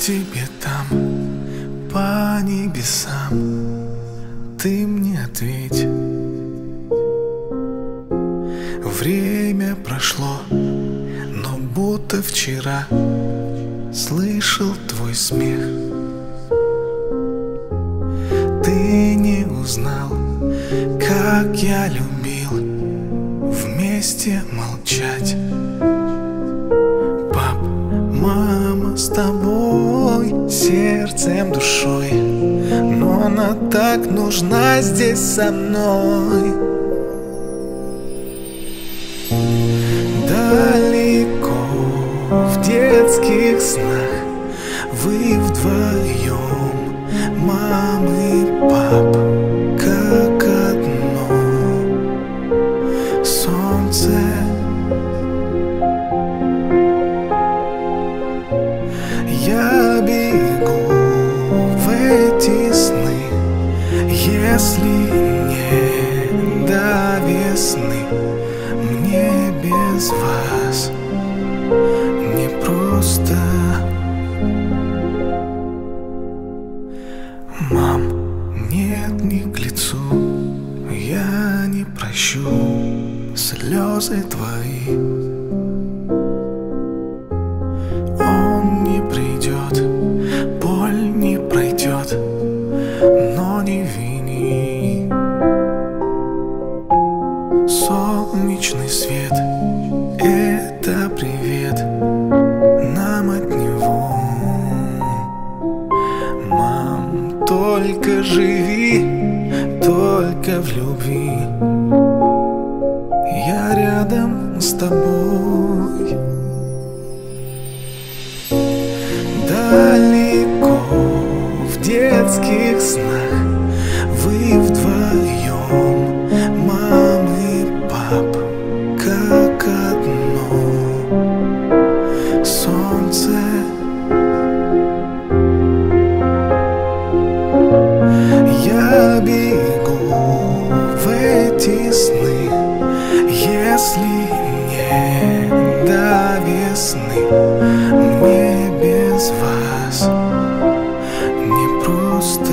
тебе там, по небесам? Ты мне ответь. Время прошло, но будто вчера слышал твой смех. Ты не узнал, как я любил вместе молчать. Пап, мама с тобой, сердцем, душой, но она так нужна здесь со мной. Далеко в детских снах вы вдвоем, мам и пап, как одно солнце. Я бегу в эти сны, если не до весны. Мне без вас не просто. Мам, нет, не к лицу, я не прощу слезы твои. Он не придет, боль не пройдет, но не вини. Солнечный свет — это привет нам от него. Мам, только живи, только в любви. Я рядом с тобой. Далеко в детских снах вы вдвоем, мам и пап, как одно солнце. Я бегу в эти сны, если не до весны. Мне без вас не просто.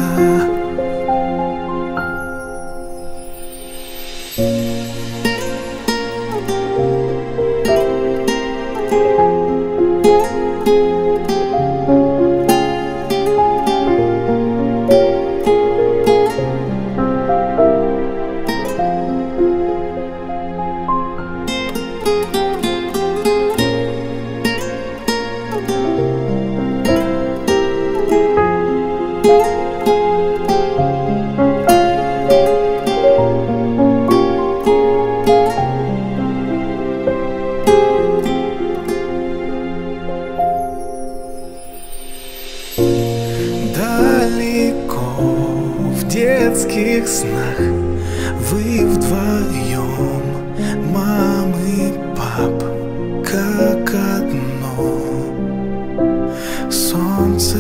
Далеко в детских снах вы вдвоем, мам и пап, как одно солнце.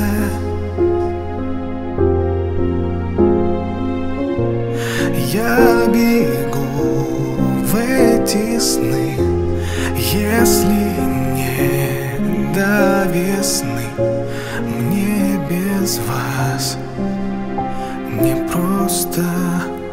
Я бегу в эти сны, если не до весны. Мне без вас не просто.